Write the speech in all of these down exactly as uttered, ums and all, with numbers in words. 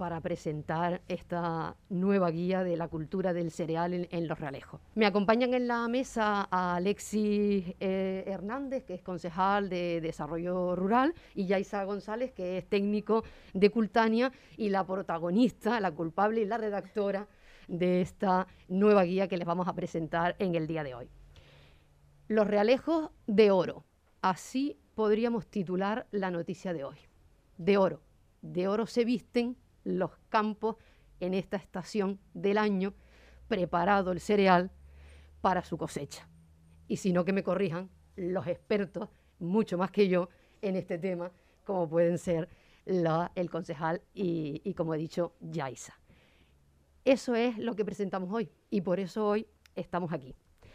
para presentar esta nueva guía de la cultura del cereal en, en Los Realejos. Me acompañan en la mesa a Alexis eh, Hernández, que es concejal de Desarrollo Rural, y Yaisa González, que es técnico de Cultania y la protagonista, la culpable y la redactora de esta nueva guía que les vamos a presentar en el día de hoy. Los Realejos de oro. Así podríamos titular la noticia de hoy. De oro. De oro se visten los campos en esta estación del año, preparado el cereal para su cosecha. Y si no, que me corrijan los expertos, mucho más que yo, en este tema, como pueden ser la, el concejal y, y, como he dicho, Yaisa. Eso es lo que presentamos hoy y por eso hoy estamos aquí.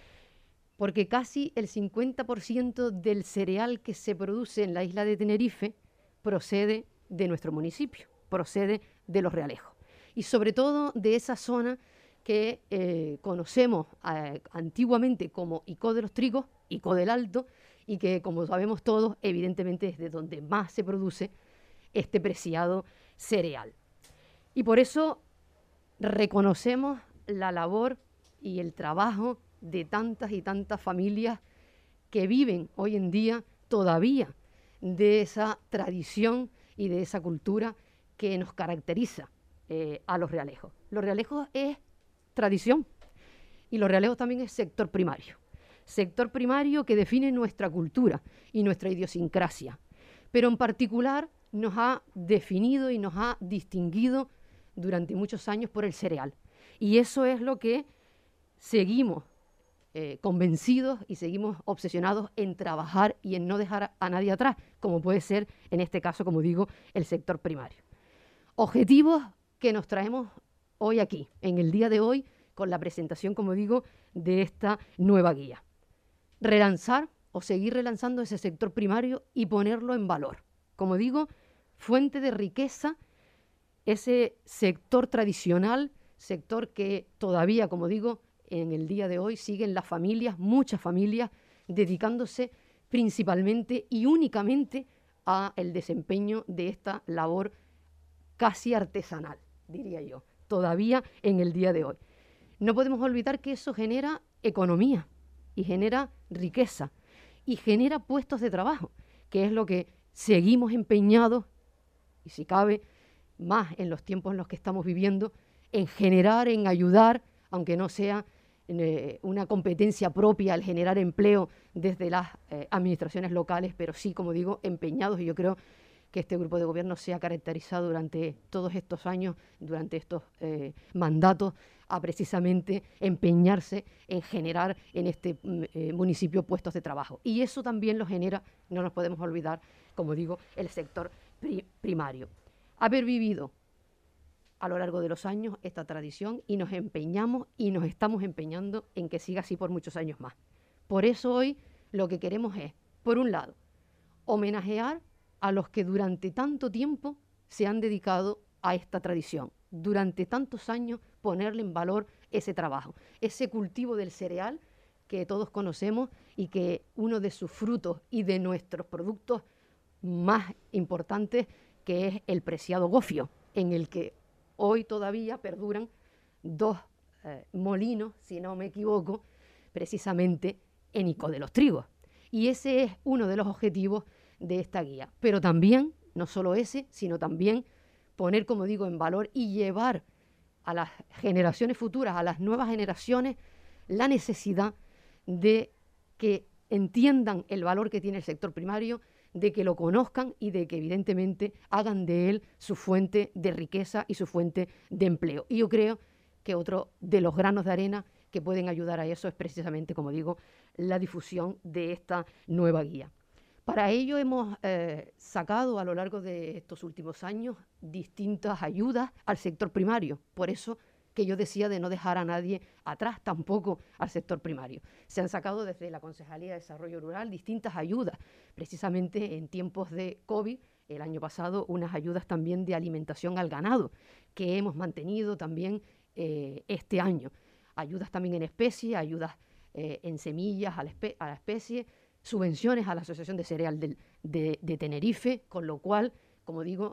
Porque casi el cincuenta por ciento del cereal que se produce en la isla de Tenerife procede de nuestro municipio, procede de Los Realejos. Y sobre todo de esa zona que eh, conocemos eh, antiguamente como Icó de los Trigos, Icó del Alto, y que, como sabemos todos, evidentemente es de donde más se produce este preciado cereal. Y por eso reconocemos la labor y el trabajo de tantas y tantas familias que viven hoy en día todavía de esa tradición y de esa cultura que nos caracteriza eh, a Los Realejos. Los Realejos es tradición y Los Realejos también es sector primario. Sector primario que define nuestra cultura y nuestra idiosincrasia, pero en particular nos ha definido y nos ha distinguido durante muchos años por el cereal. Y eso es lo que seguimos eh, convencidos y seguimos obsesionados en trabajar y en no dejar a, a nadie atrás, como puede ser, en este caso, como digo, el sector primario. Objetivos que nos traemos hoy aquí, en el día de hoy, con la presentación, como digo, de esta nueva guía. Relanzar o seguir relanzando ese sector primario y ponerlo en valor. Como digo, fuente de riqueza, ese sector tradicional, sector que todavía, como digo, en el día de hoy siguen las familias, muchas familias, dedicándose principalmente y únicamente a el desempeño de esta labor casi artesanal, diría yo, todavía en el día de hoy. No podemos olvidar que eso genera economía y genera riqueza y genera puestos de trabajo, que es lo que seguimos empeñados, y si cabe, más en los tiempos en los que estamos viviendo, en generar, en ayudar, aunque no sea eh, una competencia propia al generar empleo desde las eh, administraciones locales, pero sí, como digo, empeñados, y yo creo que este grupo de gobierno se ha caracterizado durante todos estos años, durante estos eh, mandatos, a precisamente empeñarse en generar en este eh, municipio puestos de trabajo. Y eso también lo genera, no nos podemos olvidar, como digo, el sector pri primario. Haber vivido a lo largo de los años esta tradición y nos empeñamos y nos estamos empeñando en que siga así por muchos años más. Por eso hoy lo que queremos es, por un lado, homenajear a los que durante tanto tiempo se han dedicado a esta tradición, durante tantos años ponerle en valor ese trabajo, ese cultivo del cereal que todos conocemos y que uno de sus frutos y de nuestros productos más importantes, que es el preciado gofio, en el que hoy todavía perduran dos eh, molinos, si no me equivoco, precisamente en Icó de los Trigos. Y ese es uno de los objetivos de esta guía. Pero también, no solo ese, sino también poner, como digo, en valor y llevar a las generaciones futuras, a las nuevas generaciones, la necesidad de que entiendan el valor que tiene el sector primario, de que lo conozcan y de que evidentemente hagan de él su fuente de riqueza y su fuente de empleo. Y yo creo que otro de los granos de arena que pueden ayudar a eso es precisamente, como digo, la difusión de esta nueva guía. Para ello hemos eh, sacado a lo largo de estos últimos años distintas ayudas al sector primario. Por eso que yo decía de no dejar a nadie atrás, tampoco al sector primario. Se han sacado desde la Concejalía de Desarrollo Rural distintas ayudas, precisamente en tiempos de COVID, el año pasado, unas ayudas también de alimentación al ganado, que hemos mantenido también eh, este año. Ayudas también en especie, ayudas eh, en semillas a la, espe a la especie, subvenciones a la Asociación de Cereal del, de, de Tenerife, con lo cual, como digo,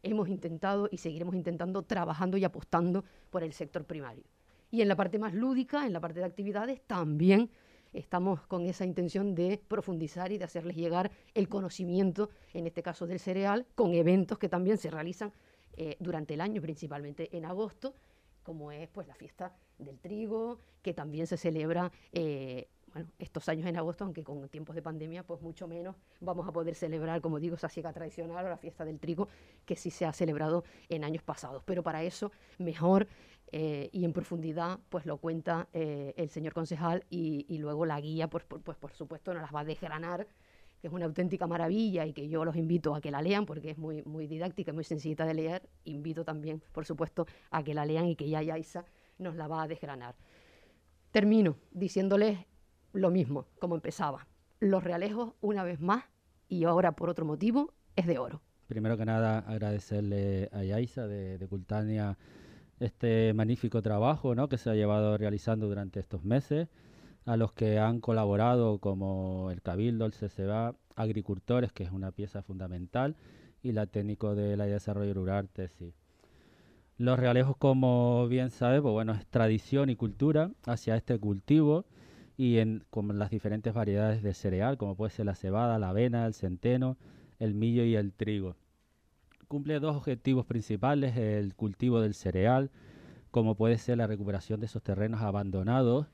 hemos intentado y seguiremos intentando trabajando y apostando por el sector primario. Y en la parte más lúdica, en la parte de actividades, también estamos con esa intención de profundizar y de hacerles llegar el conocimiento, en este caso del cereal, con eventos que también se realizan eh, durante el año, principalmente en agosto, como es pues la fiesta del trigo, que también se celebra eh, bueno, estos años en agosto, aunque con tiempos de pandemia pues mucho menos vamos a poder celebrar, como digo, esa siega tradicional o la fiesta del trigo, que sí se ha celebrado en años pasados. Pero para eso, mejor eh, y en profundidad, pues lo cuenta eh, el señor concejal y, y luego la guía, pues, pues, pues por supuesto nos las va a desgranar, que es una auténtica maravilla y que yo los invito a que la lean porque es muy, muy didáctica, muy sencillita de leer. Invito también, por supuesto, a que la lean y que ya Yaisa nos la va a desgranar. Termino diciéndoles lo mismo, como empezaba. Los realejos, una vez más, y ahora por otro motivo, es de oro. Primero que nada, agradecerle a Yaisa de, de Cultania este magnífico trabajo, ¿no?, que se ha llevado realizando durante estos meses, a los que han colaborado como el Cabildo, el C C B A, agricultores, que es una pieza fundamental, y la técnico de la de desarrollo rural, TESI. Los realejos, como bien sabe, pues bueno, es tradición y cultura hacia este cultivo y en como las diferentes variedades de cereal, como puede ser la cebada, la avena, el centeno, el millo y el trigo. Cumple dos objetivos principales: el cultivo del cereal, como puede ser la recuperación de esos terrenos abandonados,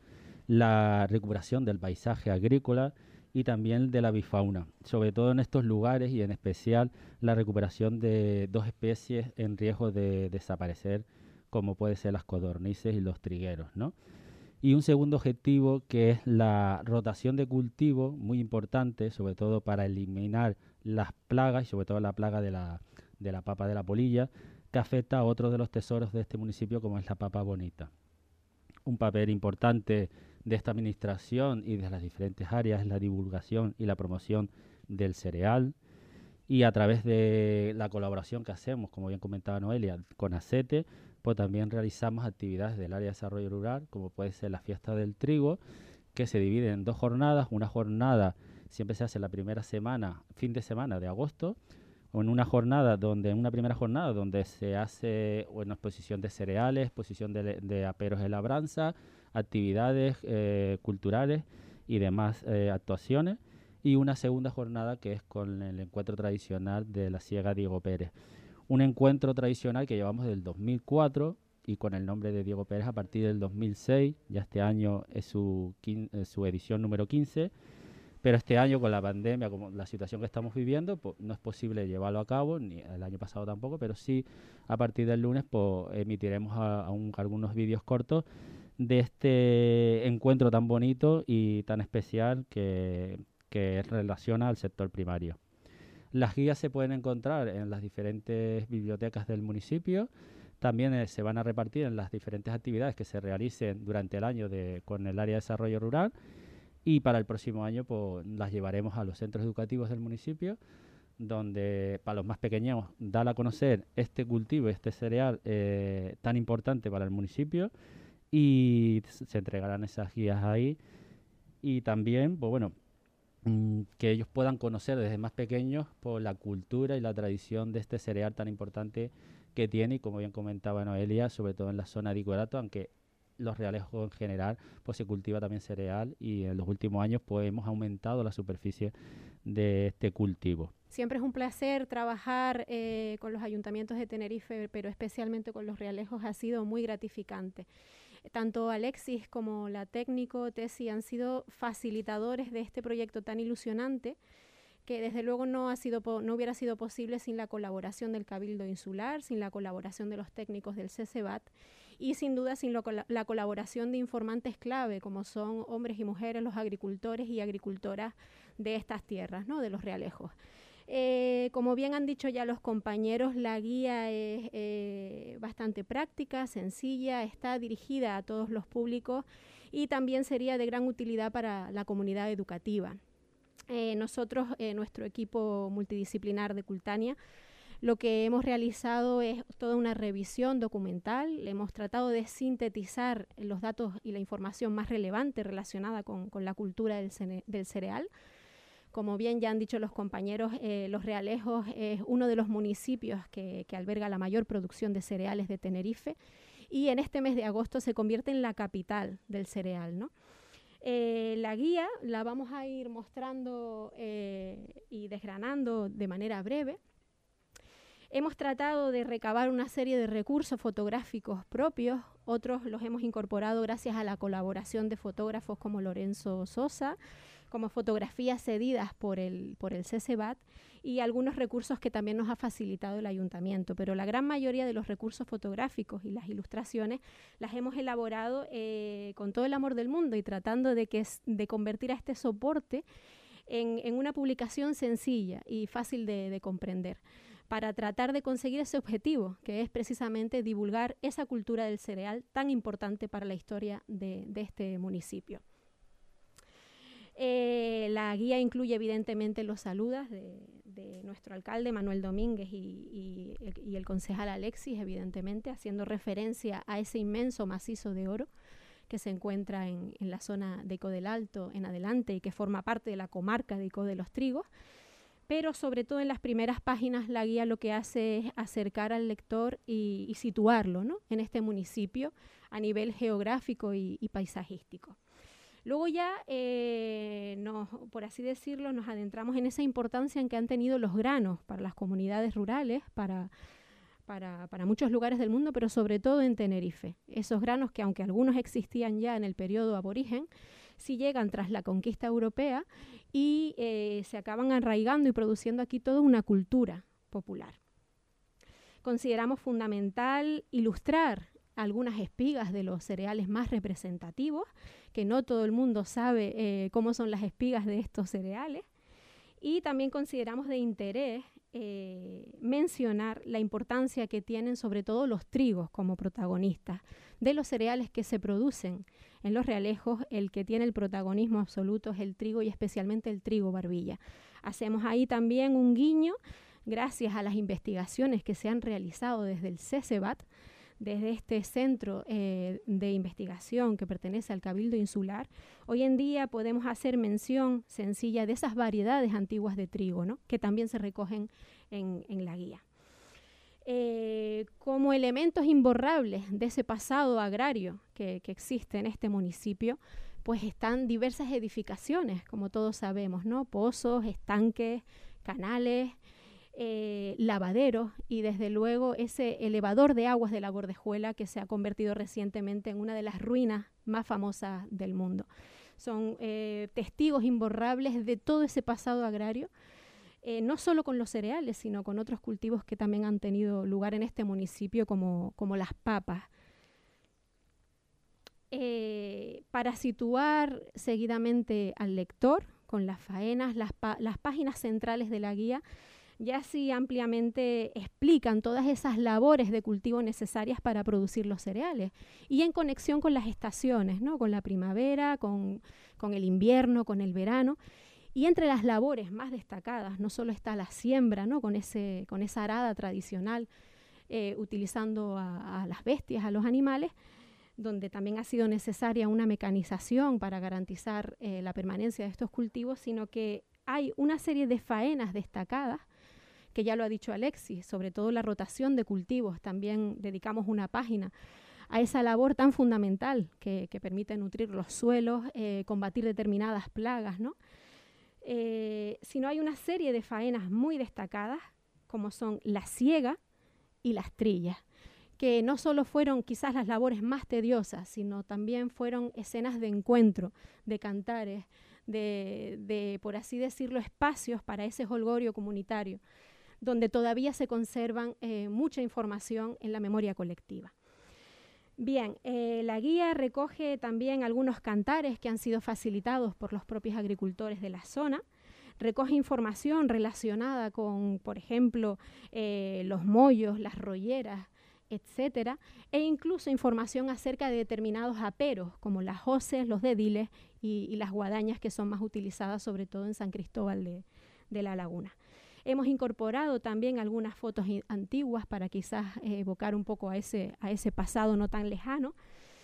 la recuperación del paisaje agrícola y también de la bifauna, sobre todo en estos lugares, y en especial la recuperación de dos especies en riesgo de desaparecer, como puede ser las codornices y los trigueros, ¿no? Y un segundo objetivo, que es la rotación de cultivo, muy importante, sobre todo para eliminar las plagas, y sobre todo la plaga de la, de la papa de la polilla, que afecta a otro de los tesoros de este municipio, como es la papa bonita. Un papel importante de esta administración y de las diferentes áreas es la divulgación y la promoción del cereal, y a través de la colaboración que hacemos, como bien comentaba Noelia, con ACETE, pues también realizamos actividades del área de desarrollo rural, como puede ser la fiesta del trigo, que se divide en dos jornadas. Una jornada siempre se hace la primera semana, fin de semana de agosto, o en una jornada donde, en una primera jornada donde se hace bueno, exposición de cereales, exposición de, de aperos de labranza, actividades eh, culturales y demás eh, actuaciones, y una segunda jornada que es con el encuentro tradicional de la siega Diego Pérez. Un encuentro tradicional que llevamos desde el dos mil cuatro y con el nombre de Diego Pérez a partir del dos mil seis, ya este año es su, quin- su edición número quince, pero este año con la pandemia, como la situación que estamos viviendo, pues no es posible llevarlo a cabo, ni el año pasado tampoco, pero sí a partir del lunes pues emitiremos a, a un, algunos vídeos cortos de este encuentro tan bonito y tan especial que, que relaciona al sector primario. Las guías se pueden encontrar en las diferentes bibliotecas del municipio. También eh, se van a repartir en las diferentes actividades que se realicen durante el año de, con el área de desarrollo rural. Y para el próximo año pues, las llevaremos a los centros educativos del municipio, donde para los más pequeños dar a conocer este cultivo, este cereal eh, tan importante para el municipio, y se entregarán esas guías ahí. Y también, pues bueno, mm, que ellos puedan conocer desde más pequeños por la cultura y la tradición de este cereal tan importante que tiene, y como bien comentaba Noelia, sobre todo en la zona de Icораto, aunque los realejos en general pues se cultiva también cereal, y en los últimos años pues hemos aumentado la superficie de este cultivo. Siempre es un placer trabajar eh, con los ayuntamientos de Tenerife, pero especialmente con los realejos ha sido muy gratificante. Tanto Alexis como la técnico Tesi han sido facilitadores de este proyecto tan ilusionante, que desde luego no, ha sido no hubiera sido posible sin la colaboración del Cabildo Insular, sin la colaboración de los técnicos del C C B A T y sin duda sin lo, la colaboración de informantes clave como son hombres y mujeres, los agricultores y agricultoras de estas tierras, ¿no?, de los realejos. Eh, como bien han dicho ya los compañeros, la guía es eh, bastante práctica, sencilla, está dirigida a todos los públicos y también sería de gran utilidad para la comunidad educativa. Eh, nosotros, eh, nuestro equipo multidisciplinar de Cultania, lo que hemos realizado es toda una revisión documental. Hemos tratado de sintetizar los datos y la información más relevante relacionada con, con la cultura del, cere del cereal, Como bien ya han dicho los compañeros, eh, Los Realejos es uno de los municipios que, que alberga la mayor producción de cereales de Tenerife, y en este mes de agosto se convierte en la capital del cereal, ¿no? Eh, la guía la vamos a ir mostrando eh, y desgranando de manera breve. Hemos tratado de recabar una serie de recursos fotográficos propios, otros los hemos incorporado gracias a la colaboración de fotógrafos como Lorenzo Sosa, como fotografías cedidas por el, por el C C B A T, y algunos recursos que también nos ha facilitado el ayuntamiento, pero la gran mayoría de los recursos fotográficos y las ilustraciones las hemos elaborado eh, con todo el amor del mundo y tratando de, que, de convertir a este soporte en, en una publicación sencilla y fácil de, de comprender, para tratar de conseguir ese objetivo, que es precisamente divulgar esa cultura del cereal tan importante para la historia de, de este municipio. Eh, la guía incluye evidentemente los saludos de, de nuestro alcalde Manuel Domínguez y, y, y el concejal Alexis, evidentemente, haciendo referencia a ese inmenso macizo de oro que se encuentra en, en la zona de Ico del Alto en adelante y que forma parte de la comarca de Ico de los Trigos. Pero sobre todo en las primeras páginas la guía lo que hace es acercar al lector y, y situarlo, ¿no?, en este municipio a nivel geográfico y, y paisajístico. Luego ya, eh, nos, por así decirlo, nos adentramos en esa importancia en que han tenido los granos para las comunidades rurales, para, para, para muchos lugares del mundo, pero sobre todo en Tenerife. Esos granos que, aunque algunos existían ya en el periodo aborigen, sí llegan tras la conquista europea y eh, se acaban arraigando y produciendo aquí toda una cultura popular. Consideramos fundamental ilustrar algunas espigas de los cereales más representativos, que no todo el mundo sabe eh, cómo son las espigas de estos cereales, y también consideramos de interés eh, mencionar la importancia que tienen sobre todo los trigos como protagonistas de los cereales que se producen en Los Realejos. El que tiene el protagonismo absoluto es el trigo y especialmente el trigo barbilla. Hacemos ahí también un guiño gracias a las investigaciones que se han realizado desde el C C B A T, desde este centro eh, de investigación que pertenece al Cabildo Insular. Hoy en día podemos hacer mención sencilla de esas variedades antiguas de trigo, ¿no?, que también se recogen en, en la guía. Eh, como elementos imborrables de ese pasado agrario que, que existe en este municipio, pues están diversas edificaciones, como todos sabemos, ¿no?, pozos, estanques, canales, Eh, lavaderos y desde luego ese elevador de aguas de la Gordejuela que se ha convertido recientemente en una de las ruinas más famosas del mundo. Son eh, testigos imborrables de todo ese pasado agrario, eh, no solo con los cereales, sino con otros cultivos que también han tenido lugar en este municipio, como, como las papas. Eh, para situar seguidamente al lector con las faenas, las, pa- las páginas centrales de la guía ya sí ampliamente explican todas esas labores de cultivo necesarias para producir los cereales y en conexión con las estaciones, ¿no?, con la primavera, con, con el invierno, con el verano. Y entre las labores más destacadas no solo está la siembra, ¿no?, con, ese, con esa arada tradicional, eh, utilizando a, a las bestias, a los animales, donde también ha sido necesaria una mecanización para garantizar eh, la permanencia de estos cultivos, sino que hay una serie de faenas destacadas que ya lo ha dicho Alexis, sobre todo la rotación de cultivos. También dedicamos una página a esa labor tan fundamental que, que permite nutrir los suelos, eh, combatir determinadas plagas, ¿no? Eh, sino hay una serie de faenas muy destacadas, como son la siega y las trillas, que no solo fueron quizás las labores más tediosas, sino también fueron escenas de encuentro, de cantares, de, de por así decirlo, espacios para ese jolgorio comunitario, donde todavía se conservan eh, mucha información en la memoria colectiva. Bien, eh, la guía recoge también algunos cantares que han sido facilitados por los propios agricultores de la zona, recoge información relacionada con, por ejemplo, eh, los mollos, las rolleras, etcétera, e incluso información acerca de determinados aperos, como las hoces, los dediles y, y las guadañas, que son más utilizadas sobre todo en San Cristóbal de, de la Laguna. Hemos incorporado también algunas fotos antiguas para quizás eh, evocar un poco a ese, a ese pasado no tan lejano,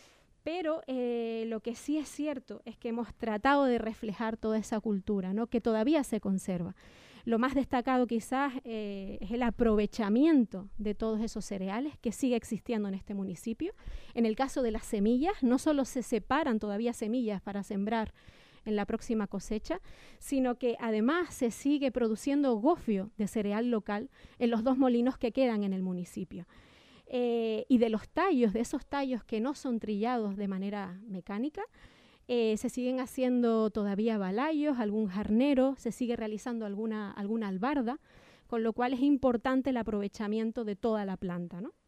Pero eh, lo que sí es cierto es que hemos tratado de reflejar toda esa cultura, ¿no? Que todavía se conserva. Lo más destacado quizás eh, es el aprovechamiento de todos esos cereales que sigue existiendo en este municipio. En el caso de las semillas, no solo se separan todavía semillas para sembrar en la próxima cosecha, sino que además se sigue produciendo gofio de cereal local en los dos molinos que quedan en el municipio. Eh, y de los tallos, de esos tallos que no son trillados de manera mecánica, Eh, se siguen haciendo todavía balayos, algún jarnero, se sigue realizando alguna, alguna albarda, con lo cual es importante el aprovechamiento de toda la planta, ¿no?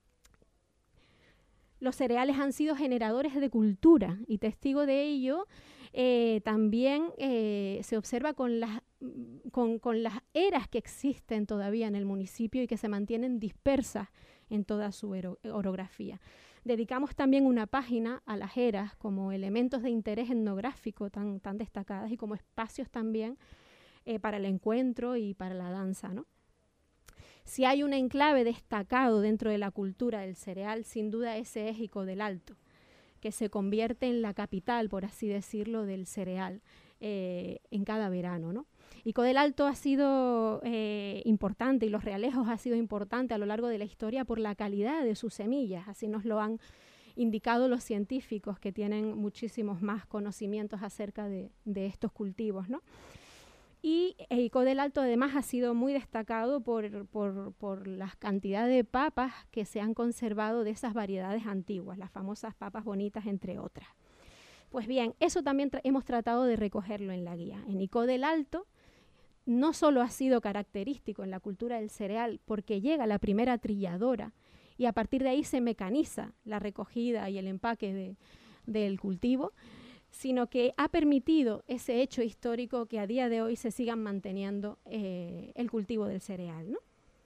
Los cereales han sido generadores de cultura y testigo de ello eh, también eh, se observa con las, con, con las eras que existen todavía en el municipio y que se mantienen dispersas en toda su orografía. Dedicamos también una página a las eras como elementos de interés etnográfico tan, tan destacadas y como espacios también eh, para el encuentro y para la danza, ¿no? Si hay un enclave destacado dentro de la cultura del cereal, sin duda ese es Ico del Alto, que se convierte en la capital, por así decirlo, del cereal eh, en cada verano, ¿no? Ico del Alto ha sido eh, importante y Los Realejos ha sido importante a lo largo de la historia por la calidad de sus semillas, así nos lo han indicado los científicos que tienen muchísimos más conocimientos acerca de, de estos cultivos, ¿no? Y Ico del Alto además ha sido muy destacado por, por, por la cantidad de papas que se han conservado de esas variedades antiguas, las famosas papas bonitas entre otras. Pues bien, eso también tra- hemos tratado de recogerlo en la guía. En Ico del Alto no solo ha sido característico en la cultura del cereal porque llega la primera trilladora y a partir de ahí se mecaniza la recogida y el empaque de, del cultivo, sino que ha permitido ese hecho histórico que a día de hoy se sigan manteniendo eh, el cultivo del cereal, ¿no?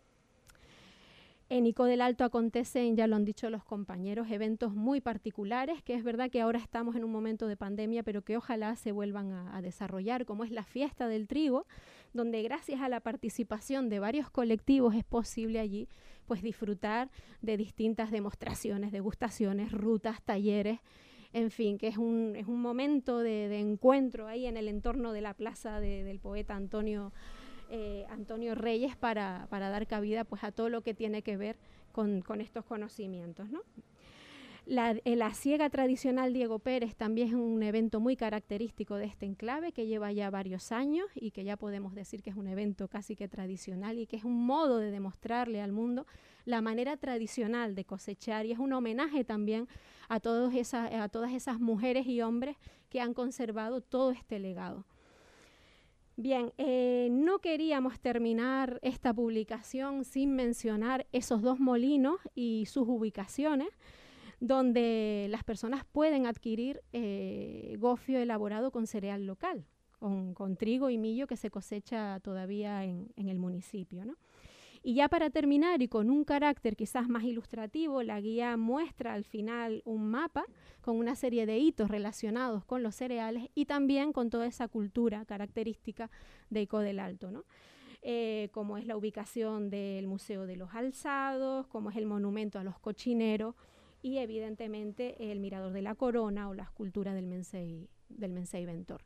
En Ico del Alto acontecen, ya lo han dicho los compañeros, eventos muy particulares, que es verdad que ahora estamos en un momento de pandemia, pero que ojalá se vuelvan a, a desarrollar, como es la fiesta del trigo, donde gracias a la participación de varios colectivos es posible allí pues disfrutar de distintas demostraciones, degustaciones, rutas, talleres, en fin, que es un, es un momento de, de encuentro ahí en el entorno de la plaza de, del poeta Antonio Eh, Antonio Reyes para, para dar cabida pues, a todo lo que tiene que ver con, con estos conocimientos, ¿no? La, eh, la siega tradicional Diego Pérez también es un evento muy característico de este enclave que lleva ya varios años y que ya podemos decir que es un evento casi que tradicional y que es un modo de demostrarle al mundo la manera tradicional de cosechar y es un homenaje también a, todos esa, a todas esas mujeres y hombres que han conservado todo este legado. Bien, eh, no queríamos terminar esta publicación sin mencionar esos dos molinos y sus ubicaciones, donde las personas pueden adquirir eh, gofio elaborado con cereal local, con, con trigo y millo que se cosecha todavía en, en el municipio, ¿no? Y ya para terminar y con un carácter quizás más ilustrativo, la guía muestra al final un mapa con una serie de hitos relacionados con los cereales y también con toda esa cultura característica de Ico del Alto, ¿no? Eh, como es la ubicación del Museo de los Alzados, como es el monumento a los cochineros y evidentemente el Mirador de la Corona o la escultura del Mensei, del Mensei Ventor.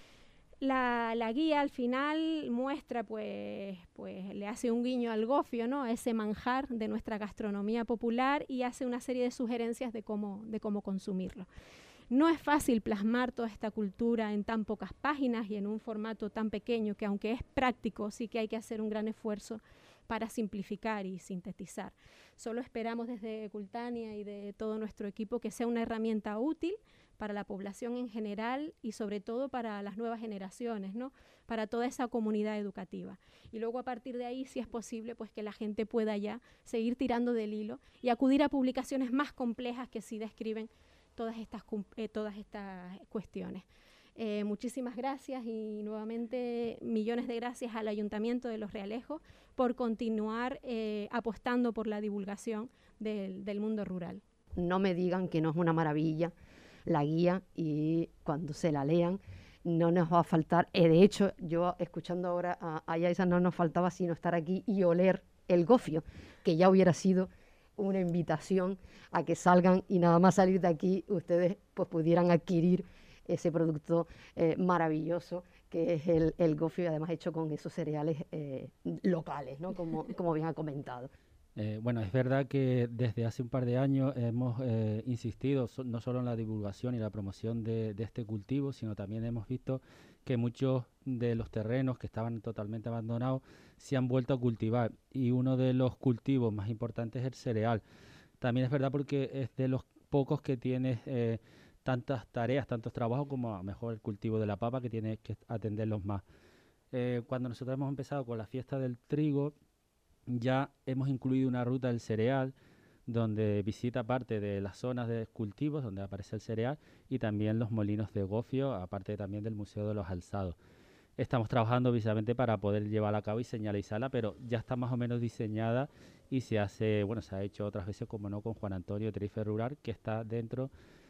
La, la guía al final muestra, pues, pues le hace un guiño al gofio, ¿no? A ese manjar de nuestra gastronomía popular y hace una serie de sugerencias de cómo, de cómo consumirlo. No es fácil plasmar toda esta cultura en tan pocas páginas y en un formato tan pequeño que aunque es práctico, sí que hay que hacer un gran esfuerzo para simplificar y sintetizar. Solo esperamos desde Cultania y de todo nuestro equipo que sea una herramienta útil para la población en general y sobre todo para las nuevas generaciones, ¿no? Para toda esa comunidad educativa. Y luego a partir de ahí, si es posible, pues que la gente pueda ya seguir tirando del hilo y acudir a publicaciones más complejas que sí describen todas estas, eh, todas estas cuestiones. Eh, muchísimas gracias y nuevamente millones de gracias al Ayuntamiento de Los Realejos por continuar eh, apostando por la divulgación del, del mundo rural. No me digan que no es una maravilla la guía y cuando se la lean no nos va a faltar, eh, de hecho yo escuchando ahora a, a Yaisa no nos faltaba sino estar aquí y oler el gofio, que ya hubiera sido una invitación a que salgan y nada más salir de aquí ustedes pues pudieran adquirir ese producto eh, maravilloso que es el, el gofio, y además hecho con esos cereales eh, locales, ¿no? Como, como bien ha comentado. Eh, bueno, es verdad que desde hace un par de años hemos eh, insistido so, no solo en la divulgación y la promoción de, de este cultivo, sino también hemos visto que muchos de los terrenos que estaban totalmente abandonados se han vuelto a cultivar, y uno de los cultivos más importantes es el cereal. También es verdad porque es de los pocos que tiene eh, tantas tareas, tantos trabajos como a lo mejor el cultivo de la papa, que tiene que atenderlos más. Eh, cuando nosotros hemos empezado con la fiesta del trigo, ya hemos incluido una ruta del cereal donde visita parte de las zonas de cultivos donde aparece el cereal y también los molinos de gofio, aparte también del Museo de los Alzados. Estamos trabajando precisamente para poder llevarla a cabo y señalizarla, pero ya está más o menos diseñada y se hace, bueno, se ha hecho otras veces, como no, con Juan Antonio Tenerife Rural, que está dentro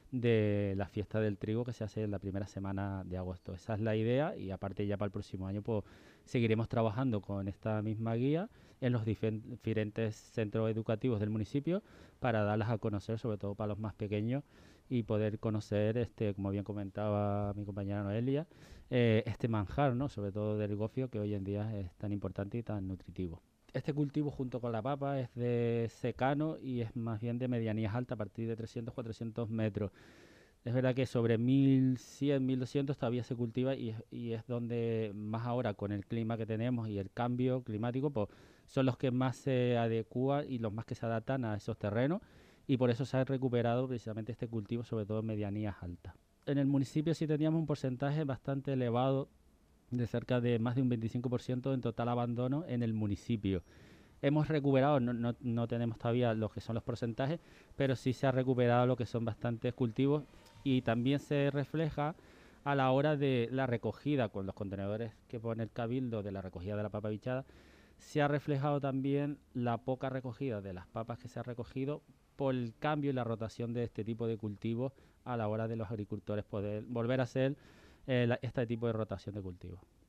de la fiesta del trigo que se hace en la primera semana de agosto. Esa es la idea, y aparte ya para el próximo año pues seguiremos trabajando con esta misma guía en los diferentes centros educativos del municipio para darlas a conocer, sobre todo para los más pequeños, y poder conocer, este, como bien comentaba mi compañera Noelia, eh, este manjar, ¿no? Sobre todo del gofio, que hoy en día es tan importante y tan nutritivo. Este cultivo, junto con la papa, es de secano y es más bien de medianías altas, a partir de trescientos a cuatrocientos metros. Es verdad que sobre mil cien, mil doscientos todavía se cultiva, y, y es donde más ahora, con el clima que tenemos y el cambio climático, pues son los que más se adecúan y los más que se adaptan a esos terrenos, y por eso se ha recuperado precisamente este cultivo, sobre todo en medianías altas. En el municipio sí teníamos un porcentaje bastante elevado, de cerca de más de un veinticinco por ciento en total abandono en el municipio. Hemos recuperado, no, no, no tenemos todavía lo que son los porcentajes, pero sí se ha recuperado lo que son bastantes cultivos, y también se refleja a la hora de la recogida con los contenedores que pone el Cabildo de la recogida de la papa bichada. Se ha reflejado también la poca recogida de las papas que se ha recogido por el cambio y la rotación de este tipo de cultivos a la hora de los agricultores poder volver a hacer eh, la, este tipo de rotación de cultivos.